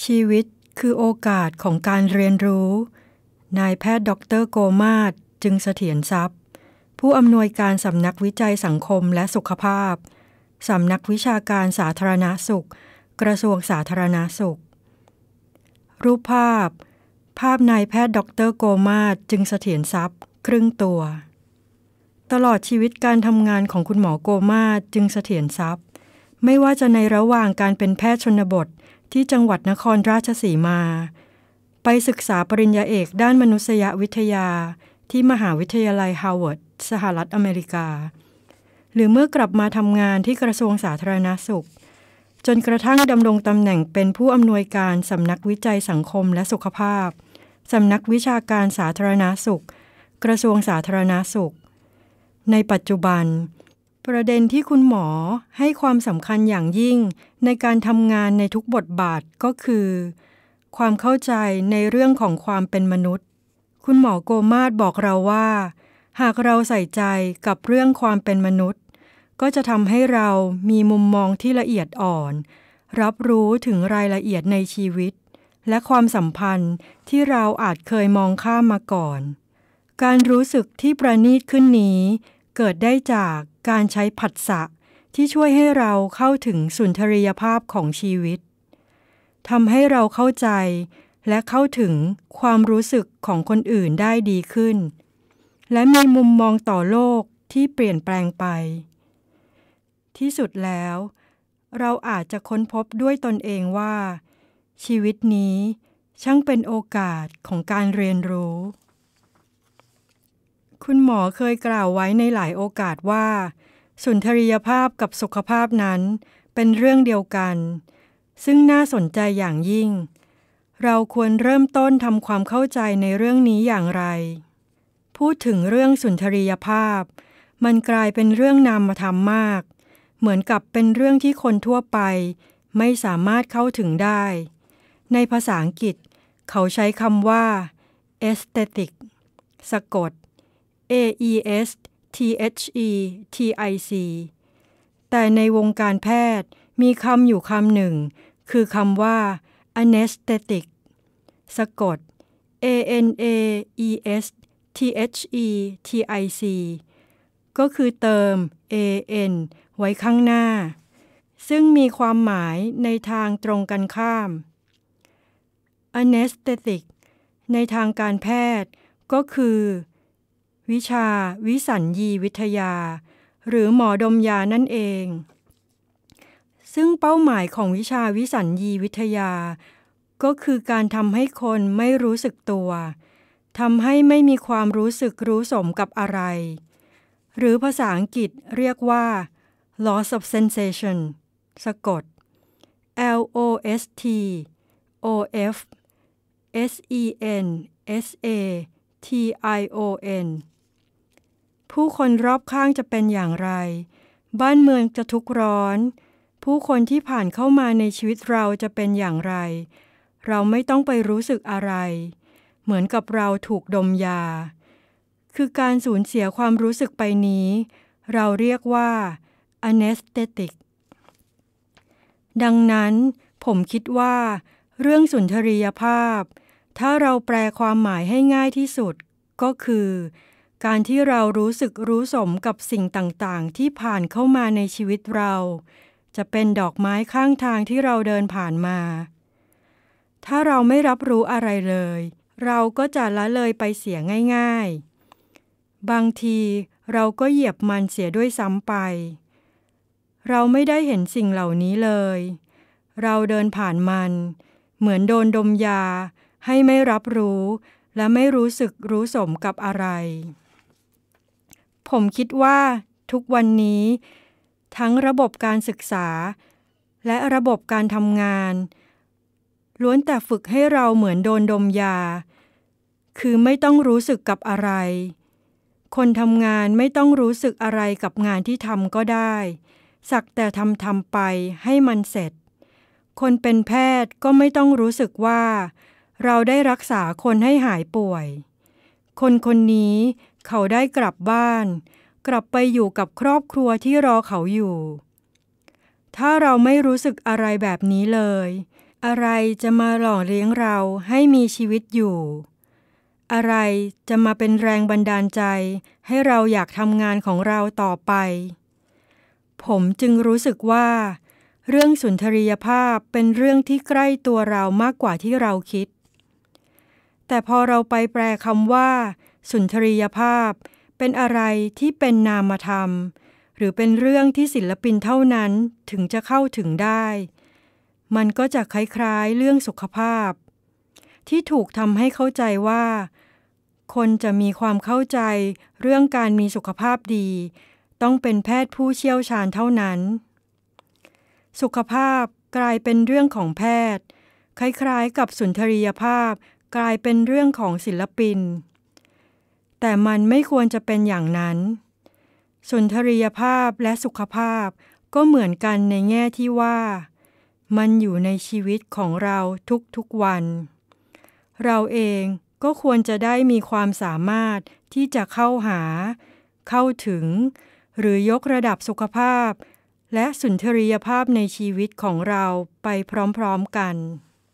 ชีวิตคือโอกาสของการเรียนรู้นายแพทย์ดร.โกมาศ จึงเสถียรทรัพย์ผู้อำนวยการสำนักวิจัยสังคมและสุขภาพสำนักวิชาการสาธารณสุขกระทรวงสาธารณสุขรูปภาพนายแพทย์ดร.โกมาศ จึงเสถียรทรัพย์ครึ่งตัวตลอดชีวิตการทำงานของคุณหมอโกมาศ จึงเสถียรทรัพย์ไม่ว่าจะในระหว่างการเป็นแพทย์ชนบทที่จังหวัดนครราชสีมาไปศึกษาปริญญาเอกด้านมนุษยวิทยาที่มหาวิทยาลัยฮาร์วาร์ดสหรัฐอเมริกาหรือเมื่อกลับมาทำงานที่กระทรวงสาธารณสุขจนกระทั่งดำรงตำแหน่งเป็นผู้อำนวยการสำนักวิจัยสังคมและสุขภาพสำนักวิชาการสาธารณสุขกระทรวงสาธารณสุขในปัจจุบันประเด็นที่คุณหมอให้ความสำคัญอย่างยิ่งในการทำงานในทุกบทบาทก็คือความเข้าใจในเรื่องของความเป็นมนุษย์คุณหมอโกมาศบอกเราว่าหากเราใส่ใจกับเรื่องความเป็นมนุษย์ก็จะทำให้เรามีมุมมองที่ละเอียดอ่อนรับรู้ถึงรายละเอียดในชีวิตและความสัมพันธ์ที่เราอาจเคยมองข้ามมาก่อนการรู้สึกที่ประณีตขึ้นนี้เกิดได้จากการใช้ผัสสะที่ช่วยให้เราเข้าถึงสุนทรียภาพของชีวิตทำให้เราเข้าใจและเข้าถึงความรู้สึกของคนอื่นได้ดีขึ้นและมีมุมมองต่อโลกที่เปลี่ยนแปลงไปที่สุดแล้วเราอาจจะค้นพบด้วยตนเองว่าชีวิตนี้ช่างเป็นโอกาสของการเรียนรู้คุณหมอเคยกล่าวไว้ในหลายโอกาสว่าสุนทรียภาพกับสุขภาพนั้นเป็นเรื่องเดียวกันซึ่งน่าสนใจอย่างยิ่งเราควรเริ่มต้นทำความเข้าใจในเรื่องนี้อย่างไรพูดถึงเรื่องสุนทรียภาพมันกลายเป็นเรื่องนามธรรมมากเหมือนกับเป็นเรื่องที่คนทั่วไปไม่สามารถเข้าถึงได้ในภาษาอังกฤษเขาใช้คำว่า aesthetic สะกด aesthetic แต่ในวงการแพทย์มีคำอยู่คำหนึ่งคือคำว่า anesthetic สะกด anesthetic ก็คือเติม an ไว้ข้างหน้าซึ่งมีความหมายในทางตรงกันข้าม anesthetic ในทางการแพทย์ก็คือวิชาวิสัญญีวิทยาหรือหมอดมยานั่นเองซึ่งเป้าหมายของวิชาวิสัญญีวิทยาก็คือการทำให้คนไม่รู้สึกตัวทำให้ไม่มีความรู้สึกรู้สมกับอะไรหรือภาษาอังกฤษเรียกว่า loss of sensation สะกด LOSTOFSENSATION ผู้คนรอบข้างจะเป็นอย่างไรบ้านเมืองจะทุกข์ร้อนผู้คนที่ผ่านเข้ามาในชีวิตเราจะเป็นอย่างไรเราไม่ต้องไปรู้สึกอะไรเหมือนกับเราถูกดมยาคือการสูญเสียความรู้สึกไปนี้เราเรียกว่า anesthetic ดังนั้นผมคิดว่าเรื่องสุนทรียภาพถ้าเราแปลความหมายให้ง่ายที่สุดก็คือการที่เรารู้สึกรู้สมกับสิ่งต่างๆที่ผ่านเข้ามาในชีวิตเราจะเป็นดอกไม้ข้างทางที่เราเดินผ่านมาถ้าเราไม่รับรู้อะไรเลยเราก็จะละเลยไปเสียง่ายๆบางทีเราก็เหยียบมันเสียด้วยซ้ำไปเราไม่ได้เห็นสิ่งเหล่านี้เลยเราเดินผ่านมันเหมือนโดนดมยาให้ไม่รับรู้และไม่รู้สึกรู้สมกับอะไรผมคิดว่าทุกวันนี้ทั้งระบบการศึกษาและระบบการทำงานล้วนแต่ฝึกให้เราเหมือนโดนดมยาคือไม่ต้องรู้สึกกับอะไรคนทำงานไม่ต้องรู้สึกอะไรกับงานที่ทำก็ได้สักแต่ทำไปให้มันเสร็จคนเป็นแพทย์ก็ไม่ต้องรู้สึกว่าเราได้รักษาคนให้หายป่วยคนนี้เขาได้กลับบ้านกลับไปอยู่กับครอบครัวที่รอเขาอยู่ถ้าเราไม่รู้สึกอะไรแบบนี้เลยอะไรจะมาหล่อเลี้ยงเราให้มีชีวิตอยู่อะไรจะมาเป็นแรงบันดาลใจให้เราอยากทำงานของเราต่อไปผมจึงรู้สึกว่าเรื่องสุนทรียภาพเป็นเรื่องที่ใกล้ตัวเรามากกว่าที่เราคิดแต่พอเราไปแปลคำว่าสุนทรียภาพเป็นอะไรที่เป็นนามธรรมหรือเป็นเรื่องที่ศิลปินเท่านั้นถึงจะเข้าถึงได้มันก็จะคล้ายๆเรื่องสุขภาพที่ถูกทำให้เข้าใจว่าคนจะมีความเข้าใจเรื่องการมีสุขภาพดีต้องเป็นแพทย์ผู้เชี่ยวชาญเท่านั้นสุขภาพกลายเป็นเรื่องของแพทย์คล้ายๆกับสุนทรียภาพกลายเป็นเรื่องของศิลปินแต่มันไม่ควรจะเป็นอย่างนั้นสุนทรียภาพและสุขภาพก็เหมือนกันในแง่ที่ว่ามันอยู่ในชีวิตของเราทุกๆวันเราเองก็ควรจะได้มีความสามารถที่จะเข้าหาเข้าถึงหรือยกระดับสุขภาพและสุนทรียภาพในชีวิตของเราไปพร้อมๆกัน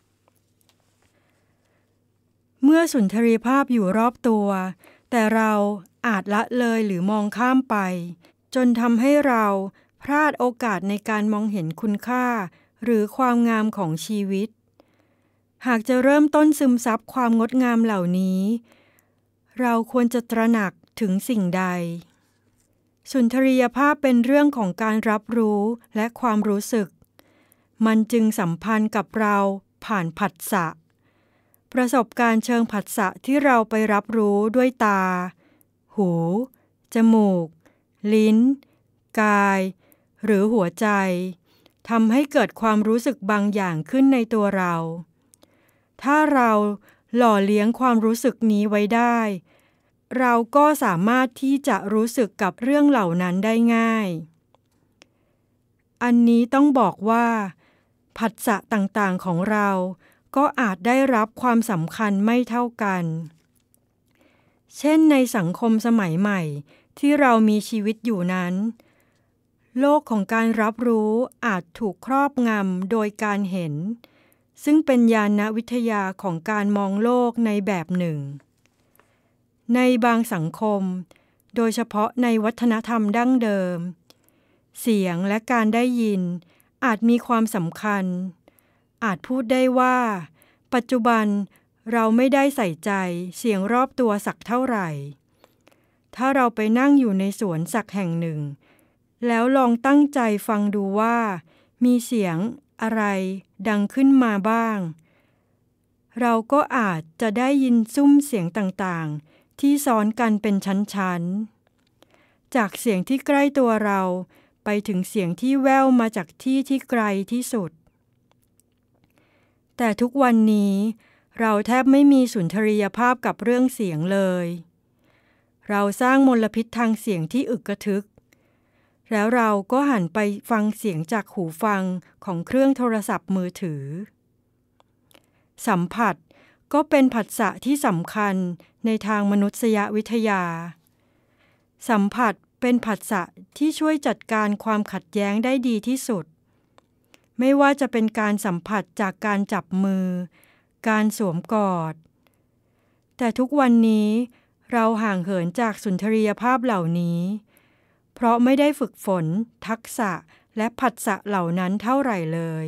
เมื่อสุนทรียภาพอยู่รอบตัวแต่เราอาจละเลยหรือมองข้ามไปจนทำให้เราพลาดโอกาสในการมองเห็นคุณค่าหรือความงามของชีวิตหากจะเริ่มต้นซึมซับความงดงามเหล่านี้เราควรจะตระหนักถึงสิ่งใดสุนทรียภาพเป็นเรื่องของการรับรู้และความรู้สึกมันจึงสัมพันธ์กับเราผ่านผัสสะประสบการณ์เชิงผัสสะที่เราไปรับรู้ด้วยตาหูจมูกลิ้นกายหรือหัวใจทำให้เกิดความรู้สึกบางอย่างขึ้นในตัวเราถ้าเราหล่อเลี้ยงความรู้สึกนี้ไว้ได้เราก็สามารถที่จะรู้สึกกับเรื่องเหล่านั้นได้ง่ายอันนี้ต้องบอกว่าผัสสะต่างๆของเราก็อาจได้รับความสำคัญไม่เท่ากันเช่นในสังคมสมัยใหม่ที่เรามีชีวิตอยู่นั้นโลกของการรับรู้อาจถูกครอบงำโดยการเห็นซึ่งเป็นญาณวิทยาของการมองโลกในแบบหนึ่งในบางสังคมโดยเฉพาะในวัฒนธรรมดั้งเดิมเสียงและการได้ยินอาจมีความสำคัญอาจพูดได้ว่าปัจจุบันเราไม่ได้ใส่ใจเสียงรอบตัวสักเท่าไหร่ถ้าเราไปนั่งอยู่ในสวนสักแห่งหนึ่งแล้วลองตั้งใจฟังดูว่ามีเสียงอะไรดังขึ้นมาบ้างเราก็อาจจะได้ยินซุ้มเสียงต่างๆที่ซ้อนกันเป็นชั้นๆจากเสียงที่ใกล้ตัวเราไปถึงเสียงที่แว่วมาจากที่ที่ไกลที่สุดแต่ทุกวันนี้เราแทบไม่มีสุนทรียภาพกับเรื่องเสียงเลยเราสร้างมลพิษทางเสียงที่อึกกระทึกแล้วเราก็หันไปฟังเสียงจากหูฟังของเครื่องโทรศัพท์มือถือสัมผัสก็เป็นผัสสะที่สำคัญในทางมนุษยวิทยาสัมผัสเป็นผัสสะที่ช่วยจัดการความขัดแย้งได้ดีที่สุดไม่ว่าจะเป็นการสัมผัสจากการจับมือการสวมกอดแต่ทุกวันนี้เราห่างเหินจากสุนทรียภาพเหล่านี้เพราะไม่ได้ฝึกฝนทักษะและผัสสะเหล่านั้นเท่าไหร่เลย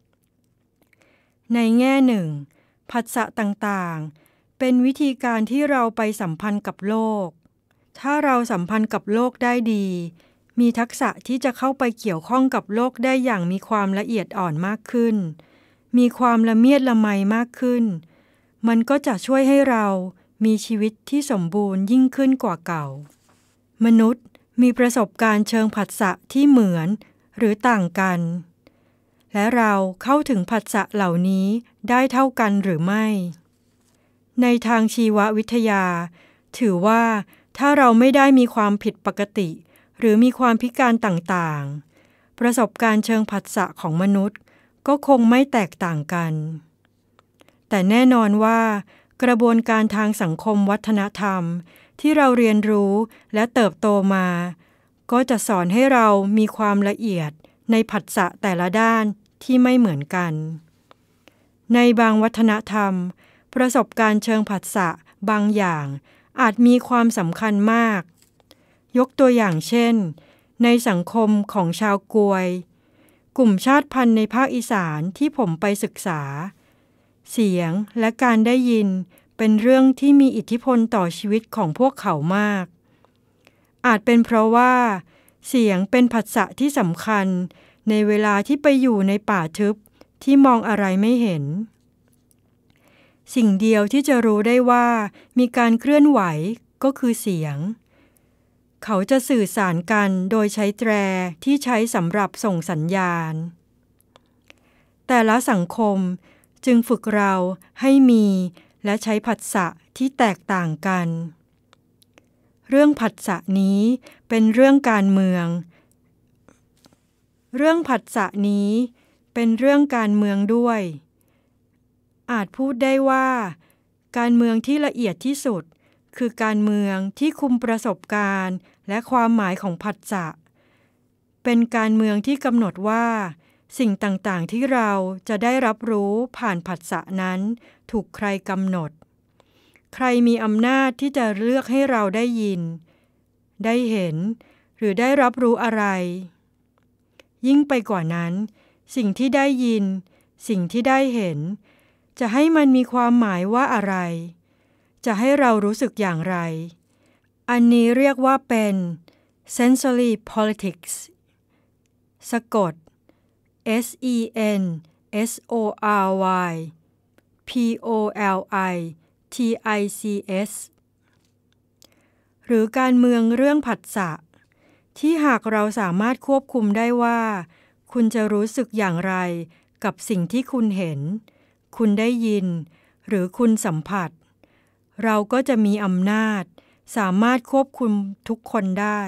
ในแง่หนึ่งผัสสะต่างๆเป็นวิธีการที่เราไปสัมพันธ์กับโลกถ้าเราสัมพันธ์กับโลกได้ดีมีทักษะที่จะเข้าไปเกี่ยวข้องกับโลกได้อย่างมีความละเอียดอ่อนมากขึ้นมีความละเมียดละไมมากขึ้นมันก็จะช่วยให้เรามีชีวิตที่สมบูรณ์ยิ่งขึ้นกว่าเก่ามนุษย์มีประสบการณ์เชิงผัสสะที่เหมือนหรือต่างกันและเราเข้าถึงผัสสะเหล่านี้ได้เท่ากันหรือไม่ในทางชีววิทยาถือว่าถ้าเราไม่ได้มีความผิดปกติหรือมีความพิการต่างๆประสบการณ์เชิงผัสสะของมนุษย์ก็คงไม่แตกต่างกันแต่แน่นอนว่ากระบวนการทางสังคมวัฒนธรรมที่เราเรียนรู้และเติบโตมาก็จะสอนให้เรามีความละเอียดในผัสสะแต่ละด้านที่ไม่เหมือนกันในบางวัฒนธรรมประสบการณ์เชิงผัสสะบางอย่างอาจมีความสำคัญมากยกตัวอย่างเช่นในสังคมของชาวกวยกลุ่มชาติพันธุ์ในภาคอีสานที่ผมไปศึกษาเสียงและการได้ยินเป็นเรื่องที่มีอิทธิพลต่อชีวิตของพวกเขามากอาจเป็นเพราะว่าเสียงเป็นผัสสะที่สำคัญในเวลาที่ไปอยู่ในป่าทึบที่มองอะไรไม่เห็นสิ่งเดียวที่จะรู้ได้ว่ามีการเคลื่อนไหวก็คือเสียงเขาจะสื่อสารกันโดยใช้แตรที่ใช้สำหรับส่งสัญญาณแต่ละสังคมจึงฝึกเราให้มีและใช้ผัสสะที่แตกต่างกันเรื่องผัสสะนี้เป็นเรื่องการเมืองด้วยอาจพูดได้ว่าการเมืองที่ละเอียดที่สุดคือการเมืองที่คุมประสบการณ์และความหมายของผัสสะเป็นการเมืองที่กำหนดว่าสิ่งต่างๆที่เราจะได้รับรู้ผ่านผัสสะนั้นถูกใครกำหนดใครมีอำนาจที่จะเลือกให้เราได้ยินได้เห็นหรือได้รับรู้อะไรยิ่งไปกว่านั้นสิ่งที่ได้ยินสิ่งที่ได้เห็นจะให้มันมีความหมายว่าอะไรจะให้เรารู้สึกอย่างไรอันนี้เรียกว่าเป็น sensory politics สะกด sensory politics หรือการเมืองเรื่องผัสสะที่หากเราสามารถควบคุมได้ว่าคุณจะรู้สึกอย่างไรกับสิ่งที่คุณเห็นคุณได้ยินหรือคุณสัมผัสเราก็จะมีอำนาจสามารถควบคุมทุกคนได้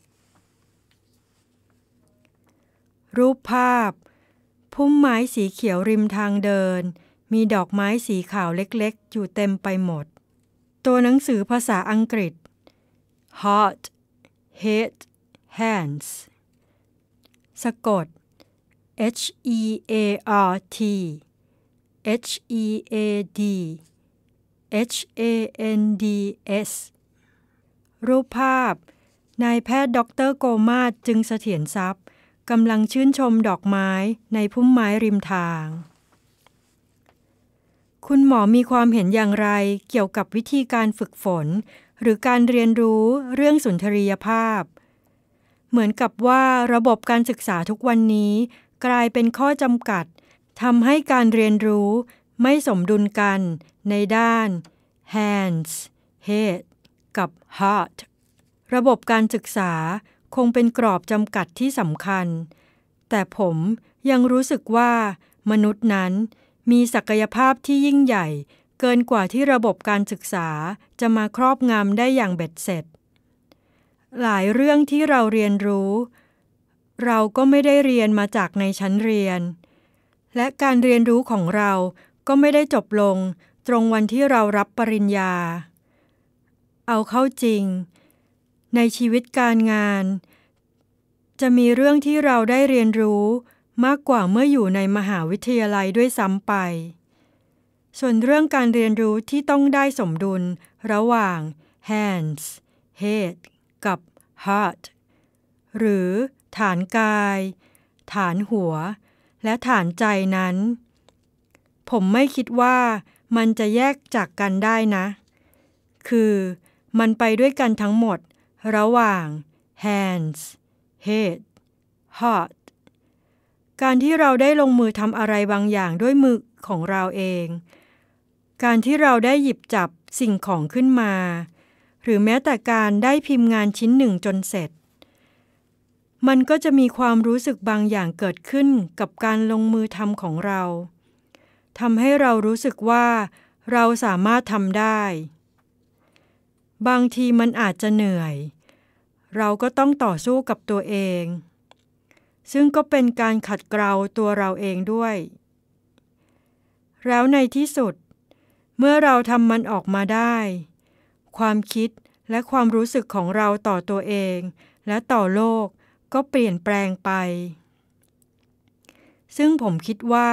รูปภาพพุ่มไม้สีเขียวริมทางเดินมีดอกไม้สีขาวเล็กๆอยู่เต็มไปหมดตัวหนังสือภาษาอังกฤษ Heart Head Hands สะกด HEART HEAD HANDS รูปภาพนายแพทย์ดร.โกมาศจึงเสถียรทรัพย์กำลังชื่นชมดอกไม้ในพุ่มไม้ริมทางคุณหมอมีความเห็นอย่างไรเกี่ยวกับวิธีการฝึกฝนหรือการเรียนรู้เรื่องสุนทรียภาพเหมือนกับว่าระบบการศึกษาทุกวันนี้กลายเป็นข้อจำกัดทำให้การเรียนรู้ไม่สมดุลกันในด้าน hands head กับ heart ระบบการศึกษาคงเป็นกรอบจำกัดที่สำคัญแต่ผมยังรู้สึกว่ามนุษย์นั้นมีศักยภาพที่ยิ่งใหญ่เกินกว่าที่ระบบการศึกษาจะมาครอบงำได้อย่างเบ็ดเสร็จหลายเรื่องที่เราเรียนรู้เราก็ไม่ได้เรียนมาจากในชั้นเรียนและการเรียนรู้ของเราก็ไม่ได้จบลงตรงวันที่เรารับปริญญาเอาเข้าจริงในชีวิตการงานจะมีเรื่องที่เราได้เรียนรู้มากกว่าเมื่ออยู่ในมหาวิทยาลัยด้วยซ้ำไปส่วนเรื่องการเรียนรู้ที่ต้องได้สมดุลระหว่าง hands head กับ heart หรือฐานกายฐานหัวและฐานใจนั้นผมไม่คิดว่ามันจะแยกจากกันได้นะคือมันไปด้วยกันทั้งหมดระหว่าง hands head heart การที่เราได้ลงมือทำอะไรบางอย่างด้วยมือของเราเองการที่เราได้หยิบจับสิ่งของขึ้นมาหรือแม้แต่การได้พิมพ์งานชิ้นหนึ่งจนเสร็จมันก็จะมีความรู้สึกบางอย่างเกิดขึ้นกับการลงมือทำของเราทำให้เรารู้สึกว่าเราสามารถทำได้บางทีมันอาจจะเหนื่อยเราก็ต้องต่อสู้กับตัวเองซึ่งก็เป็นการขัดเกลาตัวเราเองด้วยแล้วในที่สุดเมื่อเราทำมันออกมาได้ความคิดและความรู้สึกของเราต่อตัวเองและต่อโลกก็เปลี่ยนแปลงไปซึ่งผมคิดว่า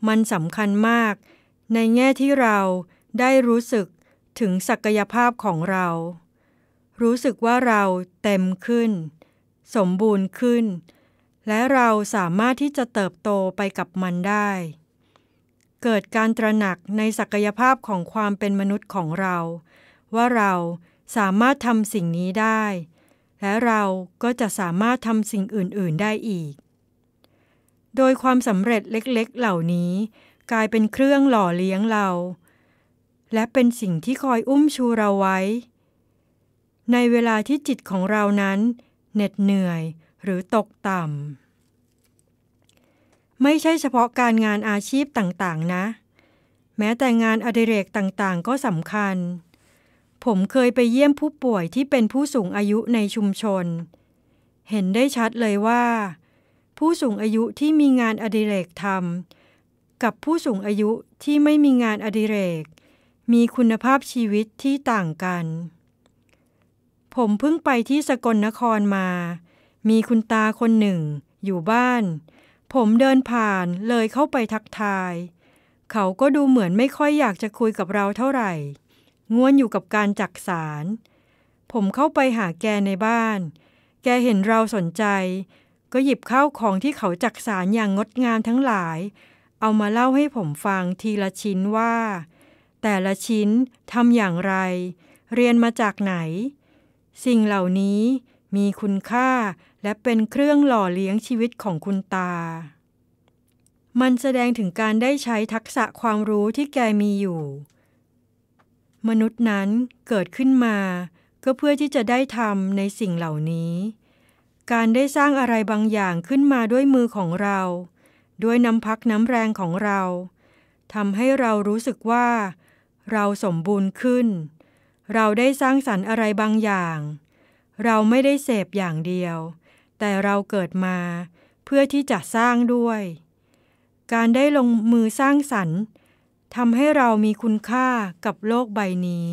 มันสำคัญมากในแง่ที่เราได้รู้สึกถึงศักยภาพของเรารู้สึกว่าเราเต็มขึ้นสมบูรณ์ขึ้นและเราสามารถที่จะเติบโตไปกับมันได้เกิดการตระหนักในศักยภาพของความเป็นมนุษย์ของเราว่าเราสามารถทำสิ่งนี้ได้และเราก็จะสามารถทำสิ่งอื่นๆได้อีกโดยความสำเร็จเล็กๆเหล่านี้กลายเป็นเครื่องหล่อเลี้ยงเราและเป็นสิ่งที่คอยอุ้มชูเราไว้ในเวลาที่จิตของเรานั้นเหน็ดเหนื่อยหรือตกต่ำไม่ใช่เฉพาะการงานอาชีพต่างๆนะแม้แต่งานอดิเรกต่างๆก็สำคัญผมเคยไปเยี่ยมผู้ป่วยที่เป็นผู้สูงอายุในชุมชนเห็นได้ชัดเลยว่าผู้สูงอายุที่มีงานอดิเรกทำกับผู้สูงอายุที่ไม่มีงานอดิเรกมีคุณภาพชีวิตที่ต่างกันผมเพิ่งไปที่สกลนครมามีคุณตาคนหนึ่งอยู่บ้านผมเดินผ่านเลยเข้าไปทักทายเขาก็ดูเหมือนไม่ค่อยอยากจะคุยกับเราเท่าไหร่ง่วนอยู่กับการจักสารผมเข้าไปหาแกในบ้านแกเห็นเราสนใจก็หยิบข้าวของที่เขาจักสารอย่างงดงามทั้งหลายเอามาเล่าให้ผมฟังทีละชิ้นว่าแต่ละชิ้นทำอย่างไรเรียนมาจากไหนสิ่งเหล่านี้มีคุณค่าและเป็นเครื่องหล่อเลี้ยงชีวิตของคุณตามันแสดงถึงการได้ใช้ทักษะความรู้ที่แกมีอยู่มนุษย์นั้นเกิดขึ้นมาก็เพื่อที่จะได้ทำในสิ่งเหล่านี้การได้สร้างอะไรบางอย่างขึ้นมาด้วยมือของเราด้วยน้ำพักน้ำแรงของเราทำให้เรารู้สึกว่าเราสมบูรณ์ขึ้นเราได้สร้างสรรค์อะไรบางอย่างเราไม่ได้เสพอย่างเดียวแต่เราเกิดมาเพื่อที่จะสร้างด้วยการได้ลงมือสร้างสรรค์ทำให้เรามีคุณค่ากับโลกใบนี้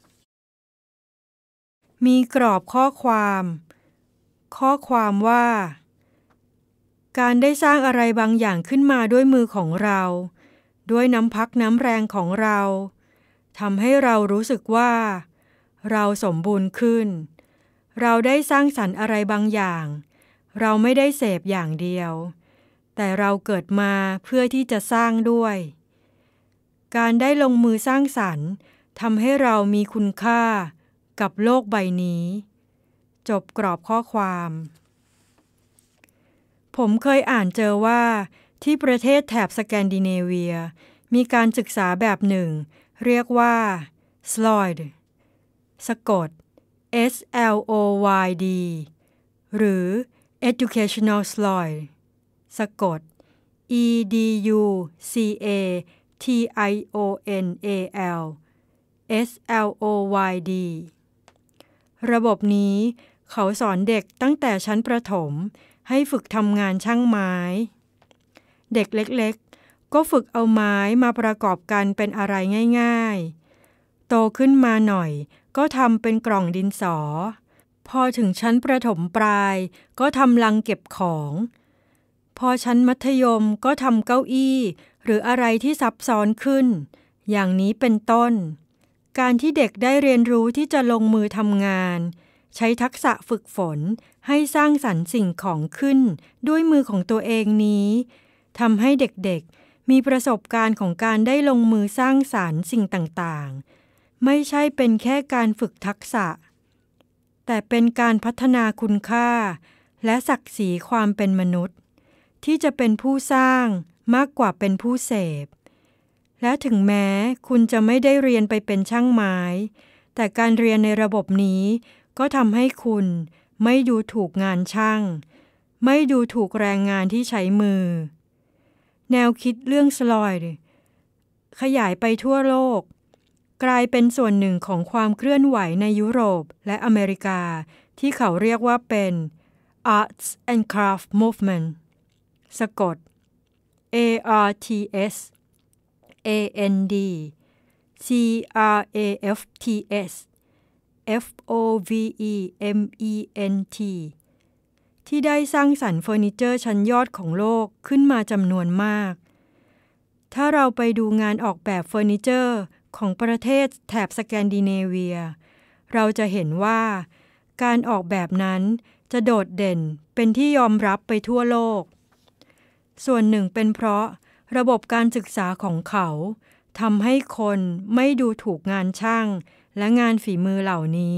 มีกรอบข้อความว่าการได้สร้างอะไรบางอย่างขึ้นมาด้วยมือของเราด้วยน้ำพักน้ำแรงของเราทำให้เรารู้สึกว่าเราสมบูรณ์ขึ้นเราได้สร้างสรรค์อะไรบางอย่างเราไม่ได้เสพอย่างเดียวแต่เราเกิดมาเพื่อที่จะสร้างด้วยการได้ลงมือสร้างสรรค์ทำให้เรามีคุณค่ากับโลกใบนี้จบกรอบข้อความผมเคยอ่านเจอว่าที่ประเทศแถบสแกนดิเนเวียมีการศึกษาแบบหนึ่งเรียกว่า SLOID สะกด SLOYD หรือ Educational SLOID สะกด EDUCATIONAL SLOYD ระบบนี้เขาสอนเด็กตั้งแต่ชั้นประถมให้ฝึกทำงานช่างไม้เด็กเล็กๆก็ฝึกเอาไม้มาประกอบกันเป็นอะไรง่ายๆโตขึ้นมาหน่อยก็ทำเป็นกล่องดินสอพอถึงชั้นประถมปลายก็ทำลังเก็บของพอชั้นมัธยมก็ทำเก้าอี้หรืออะไรที่ซับซ้อนขึ้นอย่างนี้เป็นต้นการที่เด็กได้เรียนรู้ที่จะลงมือทำงานใช้ทักษะฝึกฝนให้สร้างสรรค์สิ่งของขึ้นด้วยมือของตัวเองนี้ทำให้เด็กๆมีประสบการณ์ของการได้ลงมือสร้างสรรค์สิ่งต่างๆไม่ใช่เป็นแค่การฝึกทักษะแต่เป็นการพัฒนาคุณค่าและศักดิ์ศรีความเป็นมนุษย์ที่จะเป็นผู้สร้างมากกว่าเป็นผู้เสพและถึงแม้คุณจะไม่ได้เรียนไปเป็นช่างไม้แต่การเรียนในระบบนี้ก็ทำให้คุณไม่ดูถูกงานช่างไม่ดูถูกแรงงานที่ใช้มือแนวคิดเรื่อง SLOID ขยายไปทั่วโลกกลายเป็นส่วนหนึ่งของความเคลื่อนไหวในยุโรปและอเมริกาที่เขาเรียกว่าเป็น Arts and Craft Movement สะกด ARTS AND CRAFTS FOVEMENT ที่ได้สร้างสรรค์เฟอร์นิเจอร์ชั้นยอดของโลกขึ้นมาจำนวนมากถ้าเราไปดูงานออกแบบเฟอร์นิเจอร์ของประเทศแถบสแกนดิเนเวียเราจะเห็นว่าการออกแบบนั้นจะโดดเด่นเป็นที่ยอมรับไปทั่วโลกส่วนหนึ่งเป็นเพราะระบบการศึกษาของเขาทำให้คนไม่ดูถูกงานช่างและงานฝีมือเหล่านี้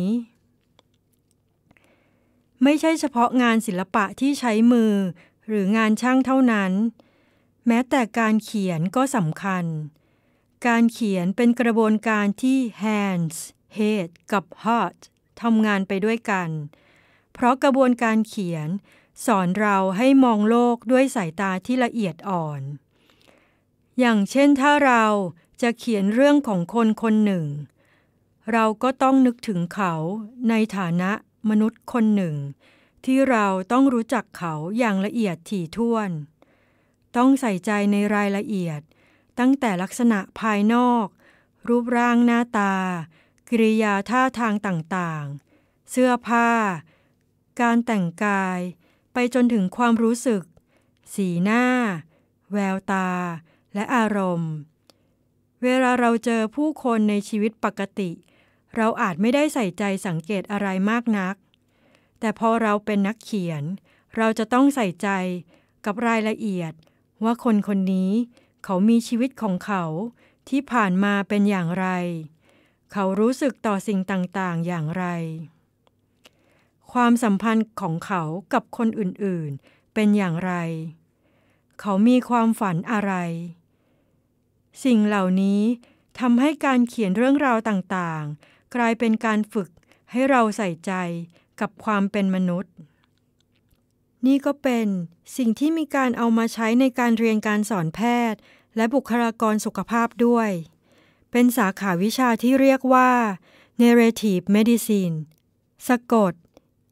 ไม่ใช่เฉพาะงานศิลปะที่ใช้มือหรืองานช่างเท่านั้นแม้แต่การเขียนก็สำคัญการเขียนเป็นกระบวนการที่ hands head กับ heart ทำงานไปด้วยกันเพราะกระบวนการเขียนสอนเราให้มองโลกด้วยสายตาที่ละเอียดอ่อนอย่างเช่นถ้าเราจะเขียนเรื่องของคนคนหนึ่งเราก็ต้องนึกถึงเขาในฐานะมนุษย์คนหนึ่งที่เราต้องรู้จักเขาอย่างละเอียดถี่ถ้วนต้องใส่ใจในรายละเอียดตั้งแต่ลักษณะภายนอกรูปร่างหน้าตากิริยาท่าทางต่างๆเสื้อผ้าการแต่งกายไปจนถึงความรู้สึกสีหน้าแววตาและอารมณ์เวลาเราเจอผู้คนในชีวิตปกติเราอาจไม่ได้ใส่ใจสังเกตอะไรมากนักแต่พอเราเป็นนักเขียนเราจะต้องใส่ใจกับรายละเอียดว่าคนคนนี้เขามีชีวิตของเขาที่ผ่านมาเป็นอย่างไรเขารู้สึกต่อสิ่งต่างๆอย่างไรความสัมพันธ์ของเขากับคนอื่นๆเป็นอย่างไรเขามีความฝันอะไรสิ่งเหล่านี้ทำให้การเขียนเรื่องราวต่างๆกลายเป็นการฝึกให้เราใส่ใจกับความเป็นมนุษย์นี่ก็เป็นสิ่งที่มีการเอามาใช้ในการเรียนการสอนแพทย์และบุคลากรสุขภาพด้วยเป็นสาขาวิชาที่เรียกว่า Narrative Medicine สะกด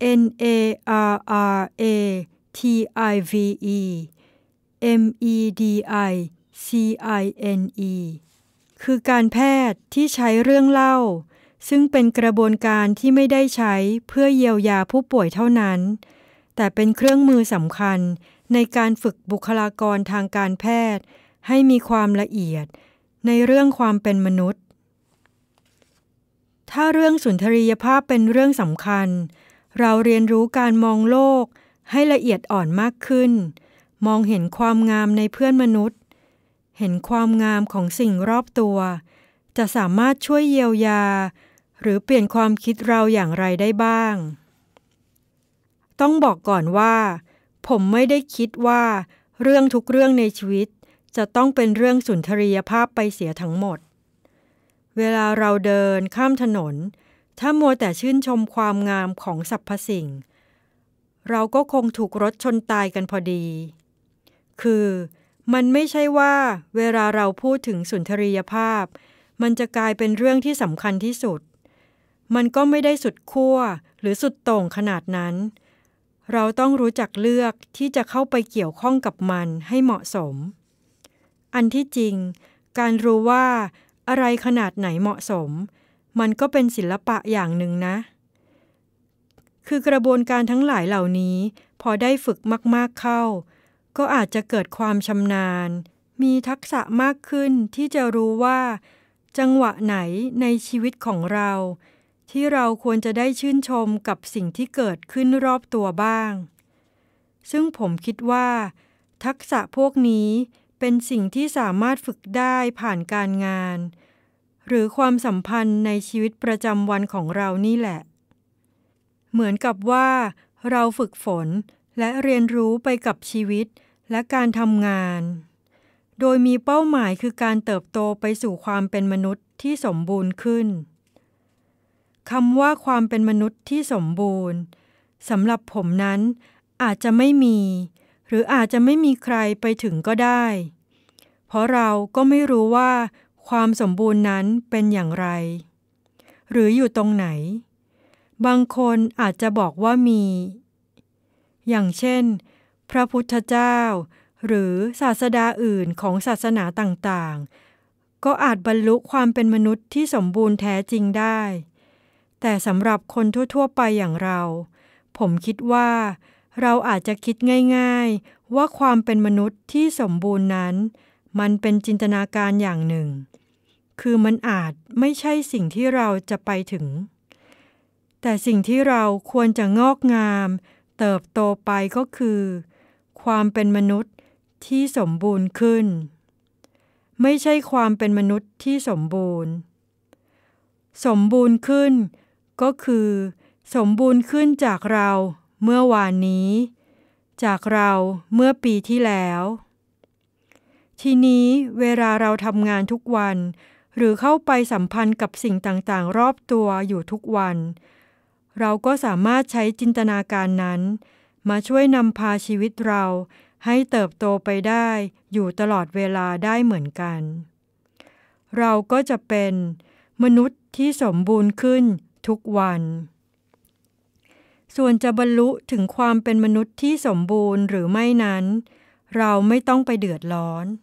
NARRATIVE MEDICINE คือการแพทย์ที่ใช้เรื่องเล่าซึ่งเป็นกระบวนการที่ไม่ได้ใช้เพื่อเยียวยาผู้ป่วยเท่านั้นแต่เป็นเครื่องมือสำคัญในการฝึกบุคลากรทางการแพทย์ให้มีความละเอียดในเรื่องความเป็นมนุษย์ถ้าเรื่องสุนทรียภาพเป็นเรื่องสำคัญเราเรียนรู้การมองโลกให้ละเอียดอ่อนมากขึ้นมองเห็นความงามในเพื่อนมนุษย์เห็นความงามของสิ่งรอบตัวจะสามารถช่วยเยียวยาหรือเปลี่ยนความคิดเราอย่างไรได้บ้างต้องบอกก่อนว่าผมไม่ได้คิดว่าเรื่องทุกเรื่องในชีวิตจะต้องเป็นเรื่องสุนทรียภาพไปเสียทั้งหมดเวลาเราเดินข้ามถนนถ้ามัวแต่ชื่นชมความงามของสรรพสิ่งเราก็คงถูกรถชนตายกันพอดีคือมันไม่ใช่ว่าเวลาเราพูดถึงสุนทรียภาพมันจะกลายเป็นเรื่องที่สำคัญที่สุดมันก็ไม่ได้สุดขั้วหรือสุดโต่งขนาดนั้นเราต้องรู้จักเลือกที่จะเข้าไปเกี่ยวข้องกับมันให้เหมาะสมอันที่จริงการรู้ว่าอะไรขนาดไหนเหมาะสมมันก็เป็นศิลปะอย่างหนึ่งนะคือกระบวนการทั้งหลายเหล่านี้พอได้ฝึกมากๆเข้าก็อาจจะเกิดความชำนาญมีทักษะมากขึ้นที่จะรู้ว่าจังหวะไหนในชีวิตของเราที่เราควรจะได้ชื่นชมกับสิ่งที่เกิดขึ้นรอบตัวบ้างซึ่งผมคิดว่าทักษะพวกนี้เป็นสิ่งที่สามารถฝึกได้ผ่านการงานหรือความสัมพันธ์ในชีวิตประจำวันของเรานี่แหละเหมือนกับว่าเราฝึกฝนและเรียนรู้ไปกับชีวิตและการทำงานโดยมีเป้าหมายคือการเติบโตไปสู่ความเป็นมนุษย์ที่สมบูรณ์ขึ้นคำว่าความเป็นมนุษย์ที่สมบูรณ์สำหรับผมนั้นอาจจะไม่มีหรืออาจจะไม่มีใครไปถึงก็ได้เพราะเราก็ไม่รู้ว่าความสมบูรณ์นั้นเป็นอย่างไรหรืออยู่ตรงไหนบางคนอาจจะบอกว่ามีอย่างเช่นพระพุทธเจ้าหรือศาสดาอื่นของศาสนาต่างๆก็อาจบรรลุความเป็นมนุษย์ที่สมบูรณ์แท้จริงได้แต่สำหรับคนทั่วๆไปอย่างเราผมคิดว่าเราอาจจะคิดง่ายๆว่าความเป็นมนุษย์ที่สมบูรณ์นั้นมันเป็นจินตนาการอย่างหนึ่งคือมันอาจไม่ใช่สิ่งที่เราจะไปถึงแต่สิ่งที่เราควรจะงอกงามเติบโตไปก็คือความเป็นมนุษย์ที่สมบูรณ์ขึ้นไม่ใช่ความเป็นมนุษย์ที่สมบูรณ์ขึ้นก็คือสมบูรณ์ขึ้นจากเราเมื่อวานนี้จากเราเมื่อปีที่แล้วทีนี้เวลาเราทำงานทุกวันหรือเข้าไปสัมพันธ์กับสิ่งต่างๆรอบตัวอยู่ทุกวันเราก็สามารถใช้จินตนาการนั้นมาช่วยนำพาชีวิตเราให้เติบโตไปได้อยู่ตลอดเวลาได้เหมือนกันเราก็จะเป็นมนุษย์ที่สมบูรณ์ขึ้นทุกวันส่วนจะบรรลุถึงความเป็นมนุษย์ที่สมบูรณ์หรือไม่นั้นเราไม่ต้องไปเดือดร้อน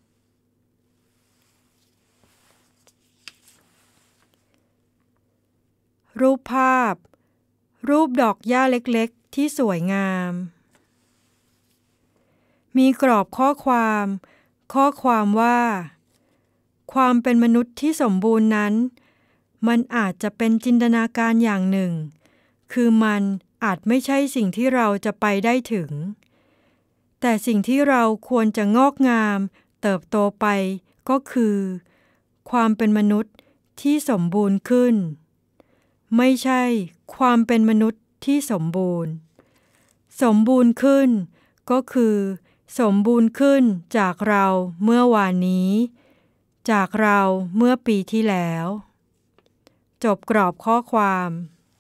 รูปภาพรูปดอกหญ้าเล็กๆที่สวยงามมีกรอบข้อความว่าความเป็นมนุษย์ที่สมบูรณ์นั้นมันอาจจะเป็นจินตนาการอย่างหนึ่งคือมันอาจไม่ใช่สิ่งที่เราจะไปได้ถึงแต่สิ่งที่เราควรจะงอกงามเติบโตไปก็คือความเป็นมนุษย์ที่สมบูรณ์ขึ้นไม่ใช่ความเป็นมนุษย์ที่สมบูรณ์ขึ้นก็คือสมบูรณ์ขึ้นจากเราเมื่อวานนี้จากเราเมื่อปีที่แล้วจบกรอบข้อความ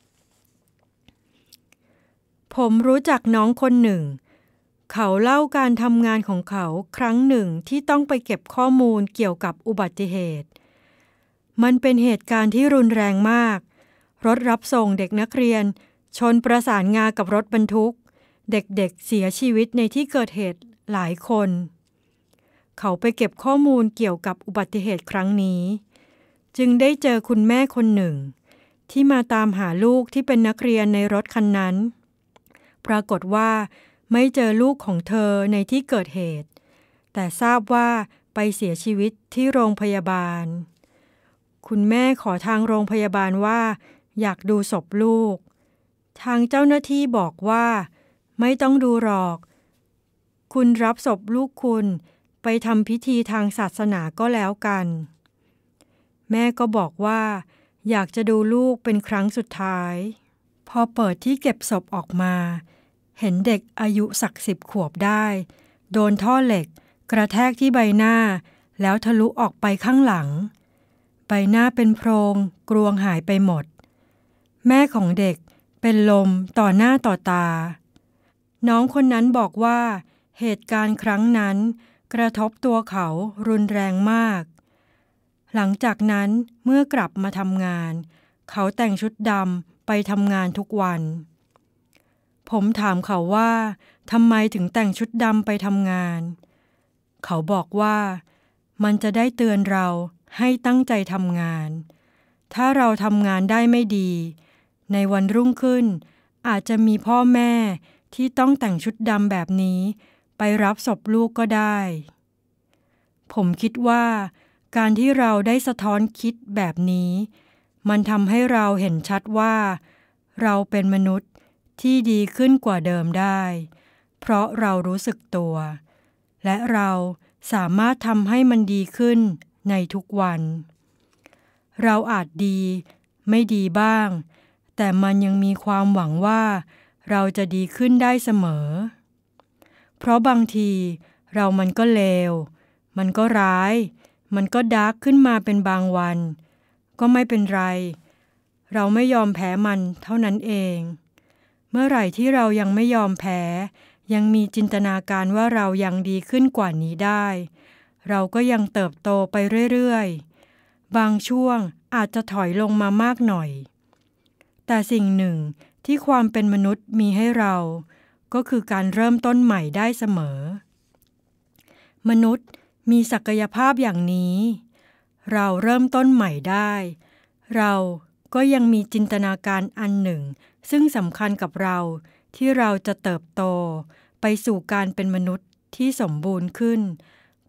ผมรู้จักน้องคนหนึ่งเขาเล่าการทำงานของเขาครั้งหนึ่งที่ต้องไปเก็บข้อมูลเกี่ยวกับอุบัติเหตุมันเป็นเหตุการณ์ที่รุนแรงมากรถรับส่งเด็กนักเรียนชนประสานงากับรถบรรทุกเด็กๆเสียชีวิตในที่เกิดเหตุหลายคนเขาไปเก็บข้อมูลเกี่ยวกับอุบัติเหตุครั้งนี้จึงได้เจอคุณแม่คนหนึ่งที่มาตามหาลูกที่เป็นนักเรียนในรถคันนั้นปรากฏว่าไม่เจอลูกของเธอในที่เกิดเหตุแต่ทราบว่าไปเสียชีวิตที่โรงพยาบาลคุณแม่ขอทางโรงพยาบาลว่าอยากดูศพลูกทางเจ้าหน้าที่บอกว่าไม่ต้องดูหรอกคุณรับศพลูกคุณไปทำพิธีทางศาสนาก็แล้วกันแม่ก็บอกว่าอยากจะดูลูกเป็นครั้งสุดท้ายพอเปิดที่เก็บศพออกมาเห็นเด็กอายุสัก10 ขวบได้โดนท่อเหล็กกระแทกที่ใบหน้าแล้วทะลุออกไปข้างหลังใบหน้าเป็นโพรงกรวงหายไปหมดแม่ของเด็กเป็นลมต่อหน้าต่อตาน้องคนนั้นบอกว่าเหตุการณ์ครั้งนั้นกระทบตัวเขารุนแรงมากหลังจากนั้นเมื่อกลับมาทำงานเขาแต่งชุดดำไปทำงานทุกวันผมถามเขาว่าทำไมถึงแต่งชุดดำไปทำงานเขาบอกว่ามันจะได้เตือนเราให้ตั้งใจทำงานถ้าเราทำงานได้ไม่ดีในวันรุ่งขึ้นอาจจะมีพ่อแม่ที่ต้องแต่งชุดดำแบบนี้ไปรับศพลูกก็ได้ผมคิดว่าการที่เราได้สะท้อนคิดแบบนี้มันทำให้เราเห็นชัดว่าเราเป็นมนุษย์ที่ดีขึ้นกว่าเดิมได้เพราะเรารู้สึกตัวและเราสามารถทำให้มันดีขึ้นในทุกวันเราอาจดีไม่ดีบ้างแต่มันยังมีความหวังว่าเราจะดีขึ้นได้เสมอเพราะบางทีเรามันก็เลวมันก็ร้ายมันก็ดาร์กขึ้นมาเป็นบางวันก็ไม่เป็นไรเราไม่ยอมแพ้มันเท่านั้นเองเมื่อไหร่ที่เรายังไม่ยอมแพ้ยังมีจินตนาการว่าเรายังดีขึ้นกว่านี้ได้เราก็ยังเติบโตไปเรื่อยๆบางช่วงอาจจะถอยลงมามากหน่อยแต่สิ่งหนึ่งที่ความเป็นมนุษย์มีให้เราก็คือการเริ่มต้นใหม่ได้เสมอมนุษย์มีศักยภาพอย่างนี้เราเริ่มต้นใหม่ได้เราก็ยังมีจินตนาการอันหนึ่งซึ่งสำคัญกับเราที่เราจะเติบโตไปสู่การเป็นมนุษย์ที่สมบูรณ์ขึ้น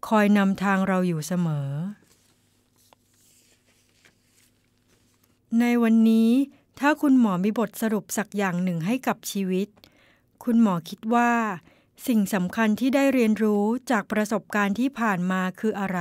คอยนำทางเราอยู่เสมอในวันนี้ถ้าคุณหมอมีบทสรุปสักอย่างหนึ่งให้กับชีวิตคุณหมอคิดว่าสิ่งสำคัญที่ได้เรียนรู้จากประสบการณ์ที่ผ่านมาคืออะไร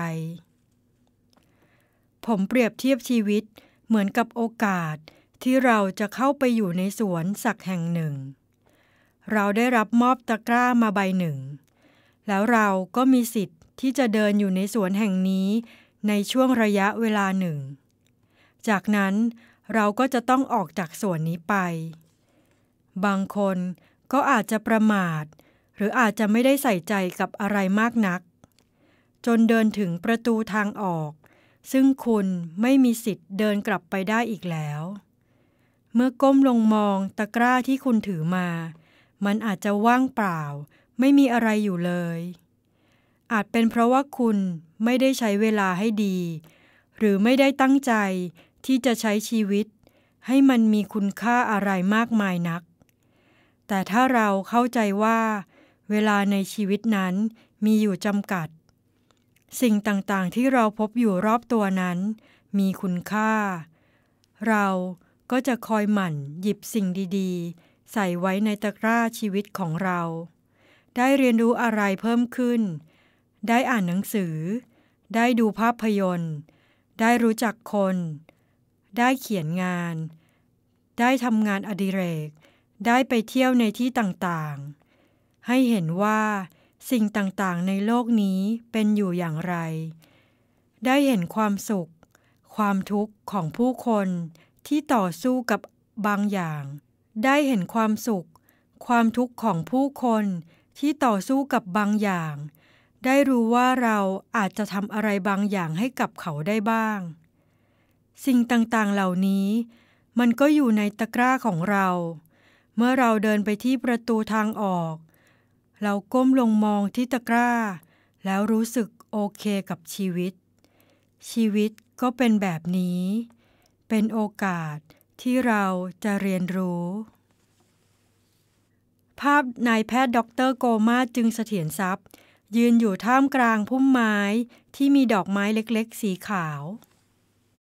ผมเปรียบเทียบชีวิตเหมือนกับโอกาสที่เราจะเข้าไปอยู่ในสวนสักแห่งหนึ่งเราได้รับมอบตะกร้ามาใบหนึ่งแล้วเราก็มีสิทธิ์ที่จะเดินอยู่ในสวนแห่งนี้ในช่วงระยะเวลาหนึ่งจากนั้นเราก็จะต้องออกจากสวนนี้ไปบางคนก็อาจจะประมาทหรืออาจจะไม่ได้ใส่ใจกับอะไรมากนักจนเดินถึงประตูทางออกซึ่งคุณไม่มีสิทธิ์เดินกลับไปได้อีกแล้วเมื่อก้มลงมองตะกร้าที่คุณถือมามันอาจจะว่างเปล่าไม่มีอะไรอยู่เลยอาจเป็นเพราะว่าคุณไม่ได้ใช้เวลาให้ดีหรือไม่ได้ตั้งใจที่จะใช้ชีวิตให้มันมีคุณค่าอะไรมากมายนักแต่ถ้าเราเข้าใจว่าเวลาในชีวิตนั้นมีอยู่จำกัดสิ่งต่างๆที่เราพบอยู่รอบตัวนั้นมีคุณค่าเราก็จะคอยหมั่นหยิบสิ่งดีๆใส่ไว้ในตะกร้าชีวิตของเราได้เรียนรู้อะไรเพิ่มขึ้นได้อ่านหนังสือได้ดูภาพยนตร์ได้รู้จักคนได้เขียนงานได้ทำงานอดิเรกได้ไปเที่ยวในที่ต่างๆให้เห็นว่าสิ่งต่างๆในโลกนี้เป็นอยู่อย่างไรได้เห็นความสุขความทุกข์ของผู้คนที่ต่อสู้กับบางอย่างได้เห็นความสุขความทุกข์ของผู้คนที่ต่อสู้กับบางอย่างได้รู้ว่าเราอาจจะทำอะไรบางอย่างให้กับเขาได้บ้างสิ่งต่างๆเหล่านี้มันก็อยู่ในตะกร้าของเราเมื่อเราเดินไปที่ประตูทางออกเราก้มลงมองที่ตะกร้าแล้วรู้สึกโอเคกับชีวิตก็เป็นแบบนี้เป็นโอกาสที่เราจะเรียนรู้ภาพนายแพทย์ดร.โกมาศจึงเสถียรทรัพย์ยืนอยู่ท่ามกลางพุ่มไม้ที่มีดอกไม้เล็กๆสีขาว